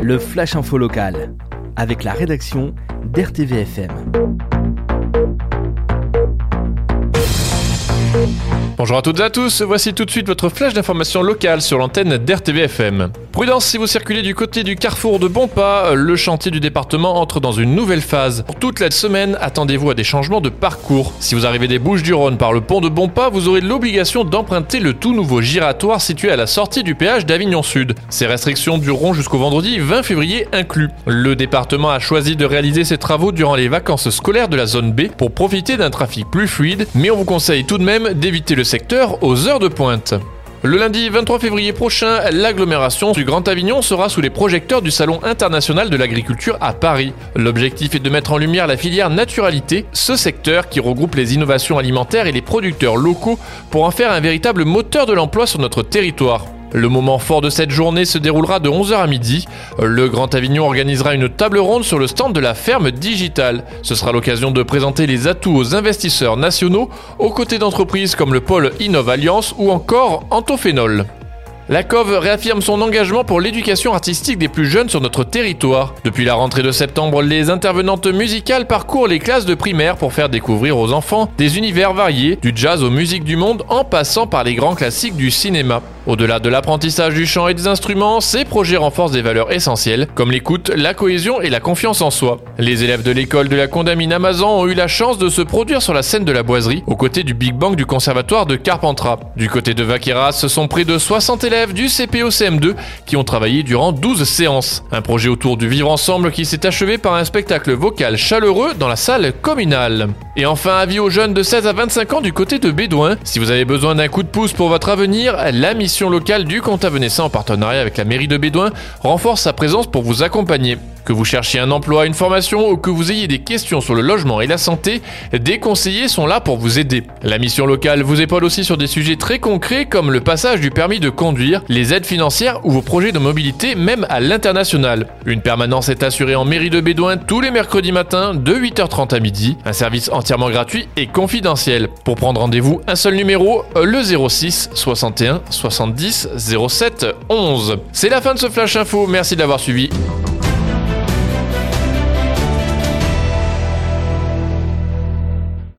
Le Flash Info Local, avec la rédaction d'RTVFM. Bonjour à toutes et à tous, voici tout de suite votre flash d'information locale sur l'antenne d'RTVFM. Prudence si vous circulez du côté du carrefour de Bonpas, le chantier du département entre dans une nouvelle phase. Pour toute la semaine, attendez-vous à des changements de parcours. Si vous arrivez des Bouches-du-Rhône par le pont de Bonpas, vous aurez l'obligation d'emprunter le tout nouveau giratoire situé à la sortie du péage d'Avignon Sud. Ces restrictions dureront jusqu'au vendredi 20 février inclus. Le département a choisi de réaliser ces travaux durant les vacances scolaires de la zone B pour profiter d'un trafic plus fluide, mais on vous conseille tout de même d'éviter le secteur aux heures de pointe. Le lundi 23 février prochain, l'agglomération du Grand Avignon sera sous les projecteurs du Salon international de l'agriculture à Paris. L'objectif est de mettre en lumière la filière naturalité, ce secteur qui regroupe les innovations alimentaires et les producteurs locaux pour en faire un véritable moteur de l'emploi sur notre territoire. Le moment fort de cette journée se déroulera de 11h à midi. Le Grand Avignon organisera une table ronde sur le stand de la ferme digitale. Ce sera l'occasion de présenter les atouts aux investisseurs nationaux, aux côtés d'entreprises comme le pôle Innov Alliance ou encore Antophénol. La COV réaffirme son engagement pour l'éducation artistique des plus jeunes sur notre territoire. Depuis la rentrée de septembre, les intervenantes musicales parcourent les classes de primaire pour faire découvrir aux enfants des univers variés, du jazz aux musiques du monde en passant par les grands classiques du cinéma. Au-delà de l'apprentissage du chant et des instruments, ces projets renforcent des valeurs essentielles comme l'écoute, la cohésion et la confiance en soi. Les élèves de l'école de la Condamine à Mazan ont eu la chance de se produire sur la scène de la Boiserie, aux côtés du Big Bang du conservatoire de Carpentras. Du côté de Vaqueras, ce sont près de 60 élèves du CP au CM2 qui ont travaillé durant 12 séances. Un projet autour du vivre ensemble qui s'est achevé par un spectacle vocal chaleureux dans la salle communale. Et enfin, avis aux jeunes de 16 à 25 ans du côté de Bédouin. Si vous avez besoin d'un coup de pouce pour votre avenir, la mission locale du Compte Avenessant en partenariat avec la mairie de Bédouin renforce sa présence pour vous accompagner. Que vous cherchiez un emploi, une formation ou que vous ayez des questions sur le logement et la santé, des conseillers sont là pour vous aider. La mission locale vous épaule aussi sur des sujets très concrets comme le passage du permis de conduire, les aides financières ou vos projets de mobilité même à l'international. Une permanence est assurée en mairie de Bédouin tous les mercredis matins de 8h30 à midi. Un service entièrement gratuit et confidentiel. Pour prendre rendez-vous, un seul numéro, le 06 61 70 07 11. C'est la fin de ce Flash Info, merci de l'avoir suivi.